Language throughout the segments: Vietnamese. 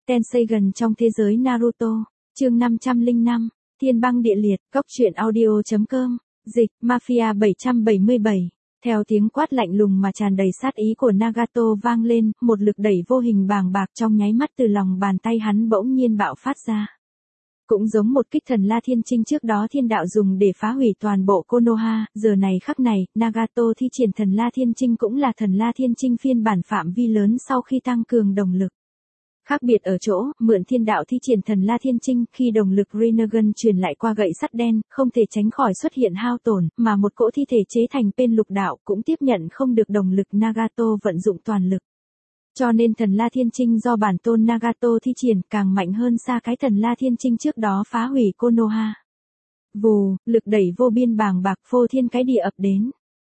Tenseigan trong thế giới Naruto, chương 505, Thiên băng địa liệt, góc truyện audio.com, dịch, Mafia 777. Theo tiếng quát lạnh lùng mà tràn đầy sát ý của Nagato vang lên, một lực đẩy vô hình bàng bạc trong nháy mắt từ lòng bàn tay hắn bỗng nhiên bạo phát ra. Cũng giống một kích thần La Thiên Chinh trước đó thiên đạo dùng để phá hủy toàn bộ Konoha, giờ này khắc này, Nagato thi triển thần La Thiên Chinh cũng là thần La Thiên Chinh phiên bản phạm vi lớn sau khi tăng cường động lực. Khác biệt ở chỗ, mượn thiên đạo thi triển thần La Thiên Chinh, khi động lực Rinnegan truyền lại qua gậy sắt đen, không thể tránh khỏi xuất hiện hao tổn, mà một cỗ thi thể chế thành tên lục đạo cũng tiếp nhận không được động lực Nagato vận dụng toàn lực. Cho nên thần La Thiên Chinh do bản tôn Nagato thi triển càng mạnh hơn xa cái thần La Thiên Chinh trước đó phá hủy Konoha. Vù, lực đẩy vô biên bàng bạc phô thiên cái địa ập đến.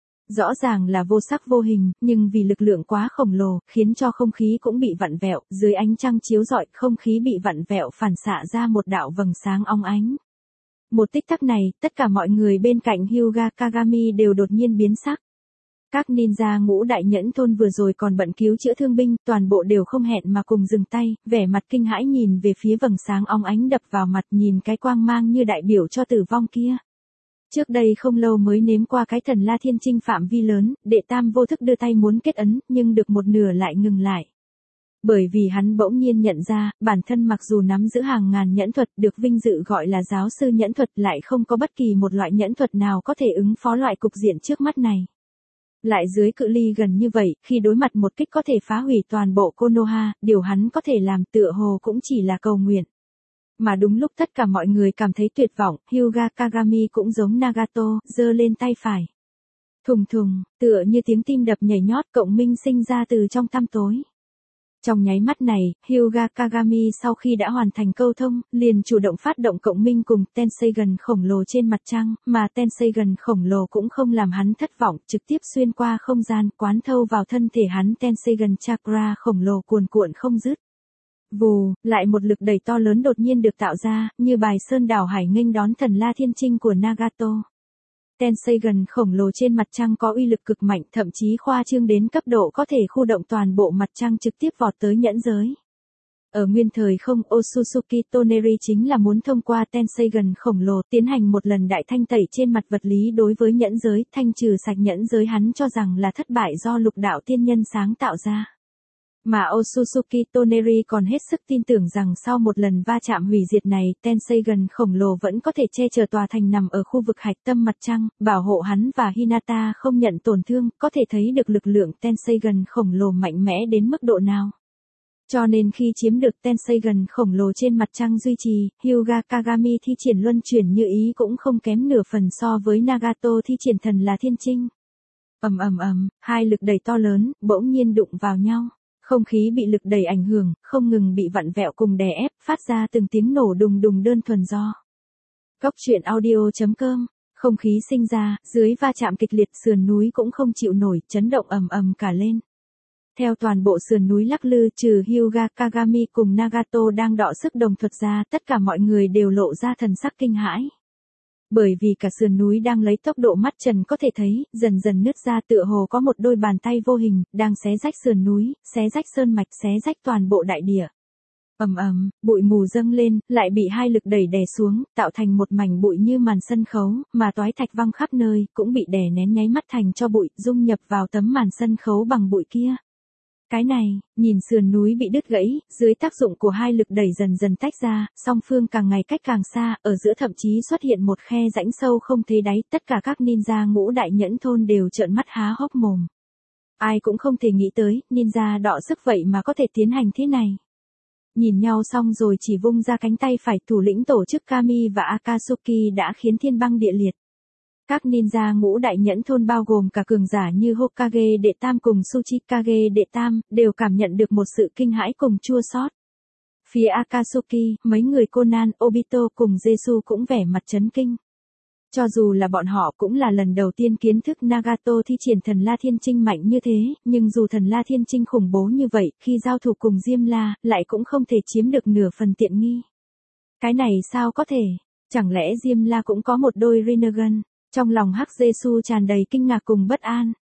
Rõ ràng là vô sắc vô hình, nhưng vì lực lượng quá khổng lồ, khiến cho không khí cũng bị vặn vẹo, dưới ánh trăng chiếu rọi, không khí bị vặn vẹo phản xạ ra một đạo vầng sáng óng ánh. Một tích tắc này, tất cả mọi người bên cạnh Hyuga Kagami đều đột nhiên biến sắc. Các ninja ngũ đại nhẫn thôn vừa rồi còn bận cứu chữa thương binh, toàn bộ đều không hẹn mà cùng dừng tay, vẻ mặt kinh hãi nhìn về phía vầng sáng óng ánh đập vào mặt, nhìn cái quang mang như đại biểu cho tử vong kia. Trước đây không lâu mới nếm qua cái thần La Thiên Chinh phạm vi lớn, đệ tam vô thức đưa tay muốn kết ấn, nhưng được một nửa lại ngừng lại. Bởi vì hắn bỗng nhiên nhận ra, bản thân mặc dù nắm giữ hàng ngàn nhẫn thuật được vinh dự gọi là giáo sư nhẫn thuật lại không có bất kỳ một loại nhẫn thuật nào có thể ứng phó loại cục diện trước mắt này. Lại dưới cự ly gần như vậy, khi đối mặt một kích có thể phá hủy toàn bộ Konoha, điều hắn có thể làm tựa hồ cũng chỉ là cầu nguyện. Mà đúng lúc tất cả mọi người cảm thấy tuyệt vọng, Hyuga Kagami cũng giống Nagato, giơ lên tay phải. Thùng thùng, tựa như tiếng tim đập nhảy nhót cộng minh sinh ra từ trong tăm tối. Trong nháy mắt này, Hyuga Kagami sau khi đã hoàn thành câu thông, liền chủ động phát động cộng minh cùng Tenseigan khổng lồ trên mặt trăng, mà Tenseigan khổng lồ cũng không làm hắn thất vọng, trực tiếp xuyên qua không gian, quán thâu vào thân thể hắn. Tenseigan chakra khổng lồ cuồn cuộn không dứt. Vù, lại một lực đẩy to lớn đột nhiên được tạo ra, như bài sơn đảo hải nghênh đón thần La Thiên Chinh của Nagato. Tenseigan khổng lồ trên mặt trăng có uy lực cực mạnh, thậm chí khoa trương đến cấp độ có thể khu động toàn bộ mặt trăng trực tiếp vọt tới nhẫn giới. Ở nguyên thời không, Otsutsuki Toneri chính là muốn thông qua Tenseigan khổng lồ tiến hành một lần đại thanh tẩy trên mặt vật lý đối với nhẫn giới, thanh trừ sạch nhẫn giới hắn cho rằng là thất bại do lục đạo tiên nhân sáng tạo ra. Mà Otsutsuki Toneri còn hết sức tin tưởng rằng sau một lần va chạm hủy diệt này, Tenseigan khổng lồ vẫn có thể che chở tòa thành nằm ở khu vực hạch tâm mặt trăng, bảo hộ hắn và Hinata không nhận tổn thương, có thể thấy được lực lượng Tenseigan khổng lồ mạnh mẽ đến mức độ nào. Cho nên khi chiếm được Tenseigan khổng lồ trên mặt trăng duy trì, Hyuga Kagami thi triển luân chuyển như ý cũng không kém nửa phần so với Nagato thi triển thần La Thiên Chinh. Hai lực đẩy to lớn, bỗng nhiên đụng vào nhau. Không khí bị lực đẩy ảnh hưởng, không ngừng bị vặn vẹo cùng đè ép, phát ra từng tiếng nổ đùng đùng đơn thuần do. Góc truyện audio.com, không khí sinh ra, dưới va chạm kịch liệt sườn núi cũng không chịu nổi, chấn động cả lên. Theo toàn bộ sườn núi lắc lư trừ Hyuga Kagami cùng Nagato đang đọ sức đồng thuật ra, tất cả mọi người đều lộ ra thần sắc kinh hãi. Bởi vì cả sườn núi đang lấy tốc độ mắt trần có thể thấy, dần dần nứt ra tựa hồ có một đôi bàn tay vô hình, đang xé rách sườn núi, xé rách sơn mạch, xé rách toàn bộ đại địa. Bụi mù dâng lên, lại bị hai lực đẩy đè xuống, tạo thành một mảnh bụi như màn sân khấu, mà toái thạch văng khắp nơi, cũng bị đè nén nháy mắt thành cho bụi, dung nhập vào tấm màn sân khấu bằng bụi kia. Cái này, nhìn sườn núi bị đứt gãy, dưới tác dụng của hai lực đẩy dần dần tách ra, song phương càng ngày cách càng xa, ở giữa thậm chí xuất hiện một khe rãnh sâu không thấy đáy, tất cả các ninja ngũ đại nhẫn thôn đều trợn mắt há hốc mồm. Ai cũng không thể nghĩ tới, ninja đọ sức vậy mà có thể tiến hành thế này. Nhìn nhau xong rồi chỉ vung ra cánh tay phải, thủ lĩnh tổ chức Kami và Akatsuki đã khiến thiên băng địa liệt. Các ninja ngũ đại nhẫn thôn bao gồm cả cường giả như Hokage đệ tam cùng Tsuchikage đệ tam, đều cảm nhận được một sự kinh hãi cùng chua xót. Phía Akatsuki, mấy người Conan, Obito cùng Jesu cũng vẻ mặt chấn kinh. Cho dù là bọn họ cũng là lần đầu tiên kiến thức Nagato thi triển thần La Thiên Chinh mạnh như thế, nhưng dù thần La Thiên Chinh khủng bố như vậy, khi giao thủ cùng Diêm La, lại cũng không thể chiếm được nửa phần tiện nghi. Cái này sao có thể? Chẳng lẽ Diêm La cũng có một đôi Rinnegan? Trong lòng Hắc Jesu tràn đầy kinh ngạc cùng bất an.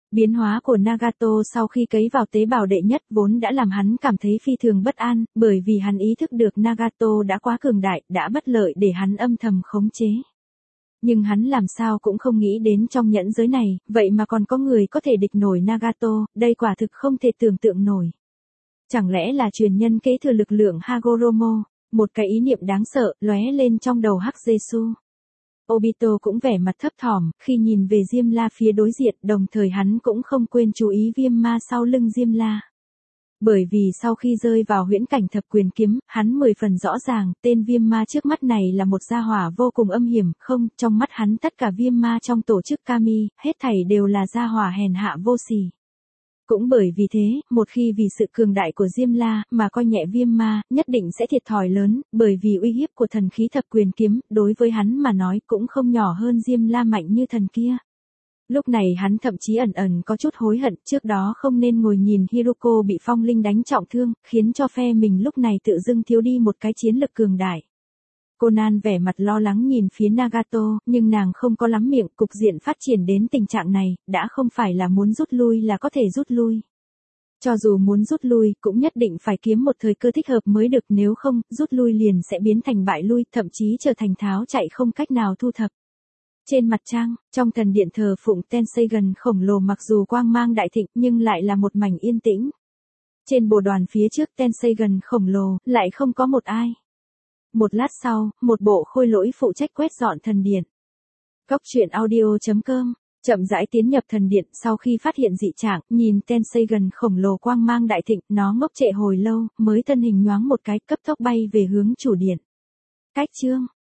Biến hóa của Nagato sau khi cấy vào tế bào đệ nhất vốn đã làm hắn cảm thấy phi thường bất an, bởi vì hắn ý thức được Nagato đã quá cường đại, đã bất lợi để hắn âm thầm khống chế. Nhưng hắn làm sao cũng không nghĩ đến trong nhẫn giới này, vậy mà còn có người có thể địch nổi Nagato, đây quả thực không thể tưởng tượng nổi. Chẳng lẽ là truyền nhân kế thừa lực lượng Hagoromo, một cái ý niệm đáng sợ lóe lên trong đầu Hắc Jesu. Obito cũng vẻ mặt thấp thỏm, khi nhìn về Diêm La phía đối diện, đồng thời hắn cũng không quên chú ý viêm ma sau lưng Diêm La. Bởi vì sau khi rơi vào huyễn cảnh thập quyền kiếm, hắn 10 phần rõ ràng, tên viêm ma trước mắt này là một gia hỏa vô cùng âm hiểm, không, trong mắt hắn tất cả viêm ma trong tổ chức Kami, hết thảy đều là gia hỏa hèn hạ vô sỉ. Cũng bởi vì thế, một khi vì sự cường đại của Diêm La mà coi nhẹ viêm ma, nhất định sẽ thiệt thòi lớn, bởi vì uy hiếp của thần khí thập quyền kiếm, đối với hắn mà nói cũng không nhỏ hơn Diêm La mạnh như thần kia. Lúc này hắn thậm chí ẩn ẩn có chút hối hận, trước đó không nên ngồi nhìn Hiruko bị phong linh đánh trọng thương, khiến cho phe mình lúc này tự dưng thiếu đi một cái chiến lực cường đại. Conan vẻ mặt lo lắng nhìn phía Nagato, nhưng nàng không có lắm miệng, cục diện phát triển đến tình trạng này, đã không phải là muốn rút lui là có thể rút lui. Cho dù muốn rút lui, cũng nhất định phải kiếm một thời cơ thích hợp mới được, nếu không, rút lui liền sẽ biến thành bại lui, thậm chí trở thành tháo chạy không cách nào thu thập. Trên mặt trăng, trong thần điện thờ phụng Tenseigan khổng lồ mặc dù quang mang đại thịnh nhưng lại là một mảnh yên tĩnh. Trên bồ đoàn phía trước Tenseigan khổng lồ, lại không có một ai. Một lát sau, một bộ khôi lỗi phụ trách quét dọn thần điện. Góc truyện audio.com chậm rãi tiến nhập thần điện, sau khi phát hiện dị trạng, nhìn Tenseigan khổng lồ quang mang đại thịnh, nó ngốc trệ hồi lâu, mới thân hình nhoáng một cái, cấp tốc bay về hướng chủ điện. Cách chương